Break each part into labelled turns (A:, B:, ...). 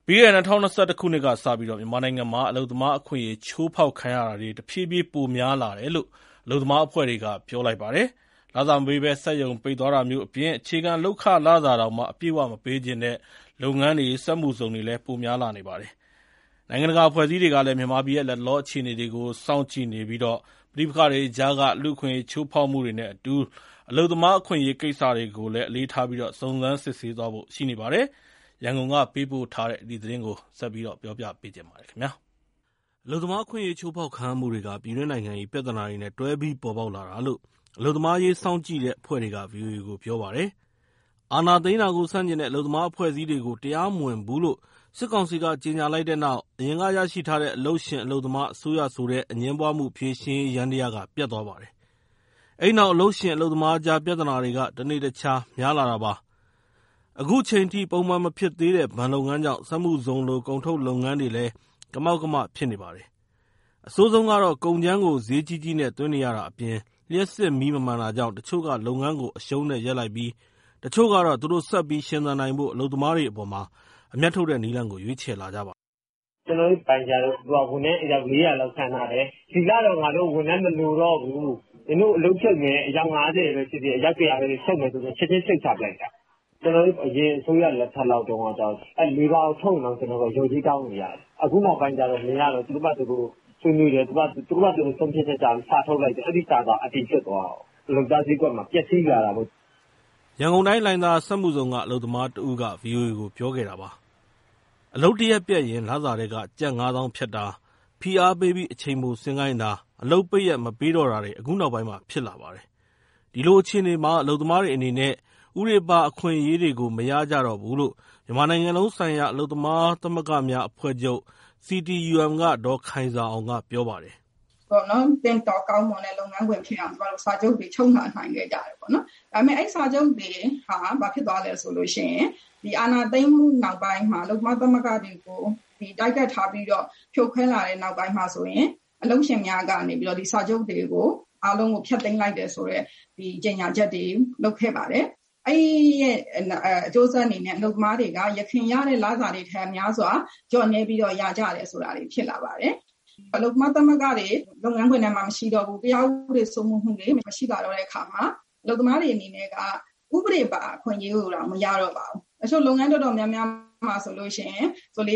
A: ပြီးခဲ့တဲ့2021 ခုနှစ်ကစပြီးမြန်မာနိုင်ငံမှာအလုပ်သမားအခွင့်အရေးချိုးဖောက်ခံရတာတွေတဖြည်းဖြည်းပိုများလာတယ်လို့အလုပ်သမားအဖွဲ့တွေကပြောလိုက်ပါတယ်။လစာမပေးဘဲစက်ရုံပိတ်သွားတာမျိုးအပြင်အခြေခံလုပ်ခလစာတောင်မှအပြည့်အဝမပေးချင်တဲ့လုပ်ငန်းတွေစက်မှုဇုန်တွေလည်းပိုများလာနေပါတယ်။နိုင်ငံတကာအဖွဲ့အစည်းတွေကလည်းမြန်မာပြည်ရဲ့လက်လောအခြေအနေတွေကိုစောင့်ကြည့်နေပြီးပဋိပက္ခတွေကြားကလူ့အခွင့်အရေးချိုးဖောက်မှုတွေနဲ့အတူအလုပ်သမားအခွင့်အရေးကိစ္စတွေကိုလည်းအလေးထားပြီးစုံစမ်းစစ်ဆေးသွားဖို့ရှိနေပါတယ်။ရန်ကုန်ကပေးပို့ထားတဲ့ဒီသတင်းကိုဆက်ပြီးပြောပြပေးချင်ပါတယ်ခင်ဗျာ။အလုပ်သမားအခွင့်အရေးချိုးဖောက်ခံမှုတွေကပြည်တွင်းနိုင်ငံရေးပြဿနာတွေနဲ့တွဲပြီးပေါ်ပေါက်လာတာလို့အလုပ်သမားရေးစောင့်ကြည့်တဲ့အဖွဲ့တွေက VOA ကိုပြောပါတယ်။အာဏာသိမ်းတာကိုဆန့်ကျင်တဲ့အလုပ်သမားအဖွဲ့အစည်းတွေကိုတရားမဝင်ဘူးလို့စစ်ကောင်စီကကြေညာလိုက်တဲ့နောက်အရင်ကရရှိထားတဲ့အလုပ်ရှင်အလုပ်သမားအစိုးရဆိုတဲ့အငြင်းပွားမှုဖြေရှင်းရန်တရားကပြတ်သွားပါတယ်။အဲဒီနောက်အလုပ်ရှင်အလုပ်သမားကြားပြဿနာတွေကတနေ့တခြားများလာတာပါ။အခုချိန်ထိပုံမှန်မဖြစ်သေးတဲ့ဘဏ်လုပ်ငန်းကြောင့်စက်မှုဇုန်လိုကုန်ထုတ်လုပ်ငန်းတွေလည်းကမောက်ကမဖြစ်နေပါတယ်။အဆိုးဆုံးကတော့ကုန်ကြမ်းကိုဈေးကြီးကြီးနဲ့သွင်းနေရတာအပြင်လျှပ်စစ်မီးမမှန်တာကြောင့်တချို့ကလုပ်ငန်းကိုအရှုံးနဲ့ရပ်လိုက်ပြီးတချို့ကတော့သူတို့ဆက်ပြီးရှင်သန်နိုင်ဖို့အလုပ်သမားတွေအပေါ်မှာအမျက်ထုတ်တဲ့နည်းလမ်းကိုရွေးချယ်လာကြပါတယ်
B: ။ကျွန်တော်တို့ပိုင်ကြတော့ဝန်ထမ်းအယောက်400လောက်ဆန်ထားတယ်။ဒီကတော့ငါတို့ဝန်ထမ်းမလိုတော့ဘူး။ကျွန်တော်အလုပ်ချုပ်နေအယောက်50ပဲဖြစ်ဖြစ်အယောက်100ပဲချုပ်နေဆိုတော့ချက်ချင်းစိတ်ချပလိုက်တာ။ကျွန်တော်တို့အရင်အစိုးရလက်ထက်လောက်တုန်းကတော့လေးပါးထုတ်အောင်ကျွန်တော်တို့ရုပ်ကြီးတောင်းနေရတယ်။အခုနောက်ပိုင်းကျတော့မရတော့သူတို့ဘာသူတို့ဆွေးနွေးတယ်သူတို့ဆုံးဖြတ်ချက်ကြစာထုတ်လိုက်တယ်အဲ့ဒီစာကအတည်ဖြစ်သွားအောင်လုံသားစည်းကွက်မှာပျက်စီးလာတာပေါ့
A: ရန်ကုန်တိုင်းလိုင်သာစက်မှုဇုံကအလုပ်သမားတဦးက VOA ကိုပြောခဲ့တာပါအလုပ်တရက်ပြက်ရင်လစာတွေကကျပ်9000ဖြတ်တာဖိအားပေးပြီးအချိန်ပိုဆင်းခိုင်းတာအလုပ်ပိတ်ရက်မပေးတော့တာတွေအခုနောက်ပိုင်းမှာဖြစ်လာပါတယ်ဒီလိုအခြေအနေမှာအလုပ်သမားတွေအနေနဲ့ဥပဒေပါအခွင့်အရေးတွေကိုမရကြတော့ဘူးလို့မြန်မာနိုင်ငံလုံးဆိုင်ရာအလုပ်သမားသမဂ္ဂများအဖွဲ့ချုပ် CTUM ကဒေါ်ခိုင်ဇာအောင်ကပြောပါတယ်
C: ပေါ့နော်တင်တော်ကောင်းမွန်တဲ့လုပ်ငန်းခွင်ဖြစ်အောင်ကျမတို့စာချုပ်တွေချုပ်နှံနိုင်ခဲ့ကြတယ်ပေါ့နော်ဒါပေမဲ့အဲ့စာချုပ်တွေဟာဘာဖြစ်သွားလဲဆိုလို့ရှိရင်ဒီအာဏာသိမ်းမှုနောက်ပိုင်းမှာအလုပ်သမားသမဂ္ဂတွေကိုဒီတိုက်ကတ်ထားပြီးတော့ဖြိုခွဲလာတဲ့နောက်ပိုင်းမှာဆိုရင်အလုပ်ရှင်များကနေပြီးတော့ဒီစာချုပ်တွေကိုအားလုံးကိုဖျက်သိမ်းလိုက်တယ်ဆိုတော့ဒီကြေညာချက်တွေလုပ်ခဲ့ပါတယ်အဲ့ရဲ့အကျိုးဆက်အနေနဲ့အလုပ်သမားတွေကရခင်ရတဲ့လစာတွေထက်များစွာကြော့နေပြီးတော့ရကြတယ်ဆိုတာတွေဖြစ်လာပါတယ်အလုပ်သမားသမဂ္ဂတွေလုပ်ငန်းခွင်ထဲမှာမရှိတော့ဘူးတရားဥပဒေစိုးမိုးမှုတွေမရှိတာတော့တဲ့အခါမှာအလုပ်သမားတွေအနေနဲ့ကဥပဒေပါအခွင့်အရေးကိုတော့မရတော့ပါဘူး။အချို့လုပ်ငန်းတော်တော်များများမှာဆိုလို့ရှိရင်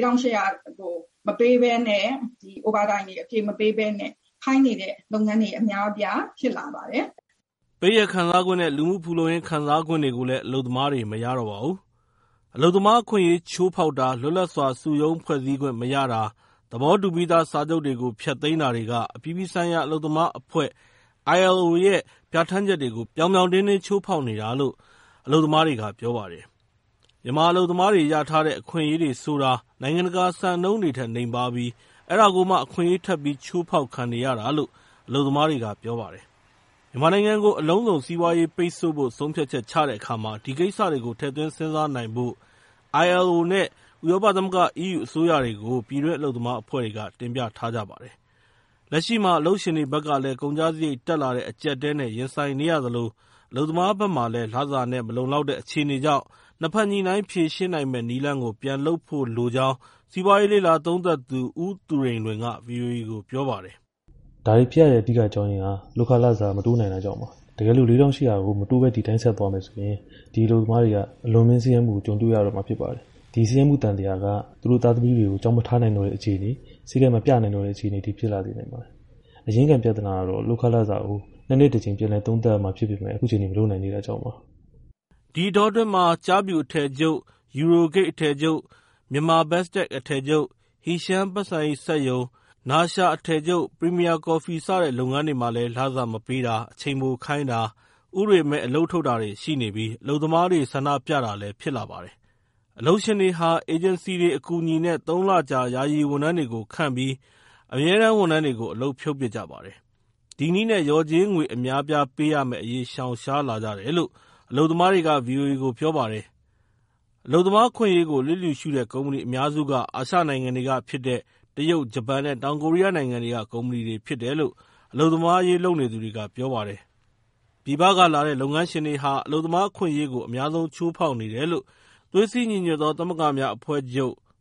C: 4800ကိုမပေးဘဲနဲ့ဒီ overtime တွေအပြည့်မပေးဘဲနဲ့ခိုင်းနေတဲ့လုပ်ငန်းတွေအများအပြားဖြစ်လာပါတယ်
A: ။ပေးရခံစားခွင့်နဲ့လူမှုဖူလုံရေးခံစားခွင့်တွေကိုလည်းအလုပ်သမားတွေမရတော့ပါဘူး။အလုပ်သမားအခွင့်အရေးချိုးဖောက်တာလွတ်လပ်စွာစုရုံးဖွဲ့စည်းခွင့်မရတာသဘောတူပြီးသားစာချုပ်တွေကိုဖျက်သိမ်းတာတွေကအပြည်ပြည်ဆိုင်ရာအလုပ်သမားအဖွဲ့ ILO ရဲ့ပြဋ္ဌာန်းချက်တွေကိုပြောင်ပြောင်တင်းတင်းချိုးဖောက်နေတာလို့အလုပ်သမားတွေကပြောပါတယ်။မြန်မာအလုပ်သမားတွေရထားတဲ့အခွင့်အရေးတွေဆိုတာနိုင်ငံတကာစံနှုန်းတွေထက်နှိမ်ပါပြီးအဲ့ဒါကိုမှအခွင့်အရေးထပ်ပြီးချိုးဖောက်ခံနေရတာလို့အလုပ်သမားတွေကပြောပါတယ်။မြန်မာနိုင်ငံကိုအလုံးစုံစီးပွားရေးပိတ်ဆို့ဖို့ဆုံးဖြတ်ချက်ချတဲ့အခါမှာဒီကိစ္စတွေကိုထည့်သွင်းစဉ်းစားနိုင်ဖို့ ILO နဲ့ဥရောပသမဂ္ဂ EU အစိုးရတွေကိုပြည်တွင်းအလုပ်သမားအဖွဲ့တွေကတင်ပြထားကြပါတယ်။လက်ရှိမှာအလုပ်ရှင်တွေဘက်ကလည်းကုန်ကျစရိတ်တက်လာတဲ့အကျပ်အတည်းနဲ့ရင်ဆိုင်နေရသလိုအလုပ်သမားဘက်မှာလည်းလစာနဲ့မလုံလောက်တဲ့အခြေအနေကြောင့်နှစ်ဖက်ညှိနှိုင်းဖြေရှင်းနိုင်မယ့်နည်းလမ်းကိုပြန်လုပ်ဖို့လိုကြောင်းစီးပွားရေးလေ့လာသုံးသပ်သူဦးသူရိန်လွင်က VOA ကိုပြောပါတယ်
D: ။ဒါတွေပြရတဲ့အဓိကအကြောင်းရင်းကလုပ်ခလစာမတိုးနိုင်တာကြောင့်ပါ။တကယ်လို့4800ကိုမတိုးဘဲဒီတိုင်းဆက်သွားမယ်ဆိုရင်ဒီအလုပ်သမားတွေကအလွန်မင်းစည်းရဲမှုကိုကြုံတွေ့ရတော့မှာဖြစ်ပါတယ်။ဒီစည်းရဲမှုတန်တရားကသူတို့သားသမီးတွေကိုကြောင်းမထားနိုင်တော့တဲ့အခြေအနေစိတ်ကမပြနိုင်တော့တဲ့အခြေအနေတွေဖြစ်လာနေနိုင်ပါတယ်။အရင်းခံပြဿနာကတော့လုပ်ခလစာကိုနှစ်တစ်ချိန်ပြန်လဲသုံးသပ်မှဖြစ်ပေမဲ့အခုချိန်နေမလုပ်နိုင်သေးတဲ့အကြောင်းပါ
A: ။ဒီတော့တွင်မှာကြားပြူအထည်ချုပ် Eurogate အထည်ချုပ်မြန်မာ Bestech အထည်ချုပ်ဟီရှမ်းပတ်စံစက်ယုံနာရှာအထည်ချုပ် Premier Coffee စတဲ့လုပ်ငန်းတွေမှာလည်းလစာမပေးတာအချိန်ပိုခိုင်းတာဥပဒေမဲ့အလုပ်ထုတ်တာတွေရှိနေပြီးအလုပ်သမားတွေဆန္ဒပြတာလည်းဖြစ်လာပါတယ်။အလုပ်ရှင်တွေဟာအေဂျင်စီတွေအကူအညီနဲ့3လကြာယာယီဝန်ထမ်းတွေကိုခန့်ပြီးအမြဲတမ်းဝန်ထမ်းတွေကိုအလုပ်ဖြုတ်ပစ်ကြပါတယ်။ဒီနည်းနဲ့ရော်ကြေးငွေအများပြားပေးရမယ့်အရေးရှောင်ရှားလာကြတယ်လို့အလုပ်သမားတွေက VOA ကိုပြောပါတယ်။အလုပ်သမားခွင့်ရေးကိုလျစ်လျူရှုတဲ့ကုမ္ပဏီအများစုကအာရှနိုင်ငံတွေကဖြစ်တဲ့တရုတ်၊ဂျပန်နဲ့တောင်ကိုရီးယားနိုင်ငံတွေကကုမ္ပဏီတွေဖြစ်တယ်လို့အလုပ်သမားရေးလုပ်နေသူတွေကပြောပါတယ်။ပြည်ပကလာတဲ့လုပ်ငန်းရှင်တွေဟာအလုပ်သမားခွင့်ရေးကိုအများဆုံးချိုးဖောက်နေတယ်လို့သွေးစည်းညီညွတ်သောသမဂ္ဂများအဖွဲ့ချုပ်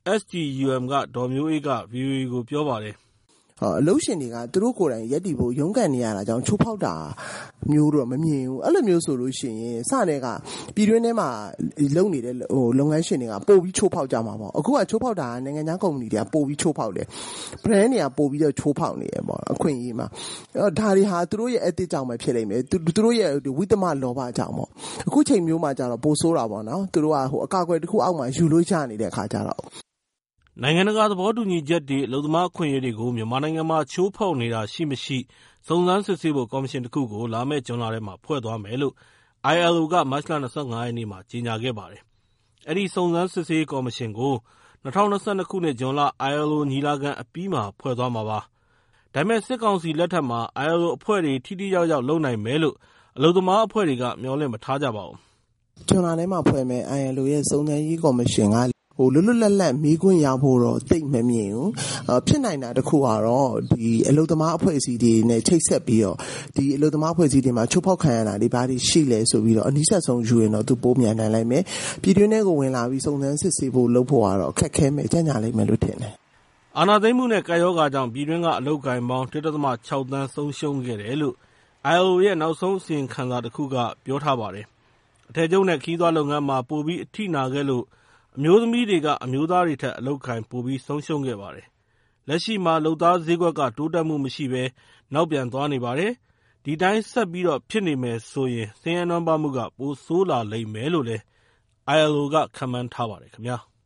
A: SGUM ကဒေါ်မျိုးအေးက VOA ကိုပြောပါတယ်
E: အလုပ်ရှင်တွေကသူတို့ကိုယ်တိုင်ရက်တီဖို့ရုန်းကန်နေရတာကြောင့်ချိုးဖောက်တာမျိုးတော့မမြင်ဘူးအဲ့လိုမျိုးဆိုလို့ရှိရင်စတဲ့ကပြည်တွင်းထဲမှာလုပ်နေတဲ့လုပ်ငန်းရှင်တွေကပို့ပြီးချိုးဖောက်ကြမှာပေါ့အခုကချိုးဖောက်တာနိုင်ငံခြားကုမ္ပဏီတွေကပို့ပြီးချိုးဖောက်တယ် brand တွေကပို့ပြီးတော့ချိုးဖောက်နေရပေါ့အခွင့်အရေးမှာဒါတွေဟာသူတို့ရဲ့ ethic ကြောင့်ပဲဖြစ်လိမ့်မယ်သူတို့ရဲ့ဝိသမလောဘကြောင့်ပေါ့အခုချိန်မျိုးမှာကျတော့ပိုဆိုးတာပေါ့နော်သူတို့ကအကာအကွယ်တစ်ခုအောက်မှာယူလို့ရနေတဲ့အခါကျတော့
A: နိုင်ငံတကာသဘောတူညီချက်တွေအလုပ်သမားအခွင့်အရေးတွေကိုမြန်မာနိုင်ငံမှာချိုးဖောက်နေတာရှိမရှိစုံစမ်းစစ်ဆေးဖို့ကော်မရှင်တစ်ခုကိုလာမယ့်ဇွန်လထဲမှာဖွဲ့သွားမယ်လို့ ILO ကမတ်လ25ရက်နေ့မှာကြေညာခဲ့ပါတယ်။အဲဒီစုံစမ်းစစ်ဆေးကော်မရှင်ကို2022ခုနှစ်ဇွန်လ ILO ညီလာခံအပြီးမှာဖွဲ့သွားမှာပါ။ဒါပေမဲ့စစ်ကောင်စီလက်ထက်မှာ ILO အဖွဲ့တွေထိထိရောက်ရောက်လုပ်နိုင်မယ်လို့အလုပ်သမားအဖွဲ့တွေကမျှော်လင့်မထားကြပါဘူး
E: ။ဇွန်လထဲမှာဖွဲ့မယ် ILO ရဲ့စုံစမ်းရေးကော်မရှင်ကလွတ်လွတ်လပ်လပ်မေးခွန်းရဖို့တော့သိမမြင်ဘူးဖြစ်နိုင်တာတခုကတော့ဒီအလုပ်သမားအဖွဲ့အစည်းတွေနဲ့ချိတ်ဆက်ပြီးတော့ဒီအလုပ်သမားအဖွဲ့အစည်းတွေမှာချိုးဖောက်ခံရတာတွေဘာတွေရှိလဲဆိုပြီးတော့အနည်းဆက်ဆုံးယူရင်တော့သူပိုးမြန်နိုင်လိုက်မယ်ပြည်တွင်းထဲကိုဝင်လာပြီးစုံစမ်းစစ်ဆေးဖို့လုပ်ဖို့ကတော့ခက်ခဲမယ်ကြံ့ကြာလိမ့်မယ်လို့ထင်တယ်
A: အာဏာသိမ်းမှုနဲ့ကာယောဂါကြောင့်ပြည်တွင်းကအလုပ်ကိုင်ပေါင်း 1.6 သန်းဆုံးရှုံးခဲ့တယ်လို့ ILO ရဲ့နောက်ဆုံးအစီရင်ခံစာတစ်ခုကပြောထားပါတယ်အထည်ချုပ်နဲ့ခီးသွွားလုပ်ငန်းမှာပိုပြီးအထိနာခဲ့လို့အမျိုးသမီးတွေကအမျိုးသားတွေထက်အလုပ်ကိုင်ပိုပြီးဆုံးရှုံးခဲ့ပါတယ်။လက်ရှိမှာလုပ်သားဈေးကွက်ကတိုးတက်မှုမရှိဘဲနောက်ပြန်သွားနေပါတယ်။ဒီတိုင်းဆက်ပြီးတော့ဖြစ်နေမယ်ဆိုရင်ဆင်းရဲနွမ်းပါးမှုကပိုဆိုးလာလိမ့်မယ်လို့လည်း ILO ကခန့်မှန်းထားပါတယ်ခင်ဗျာ။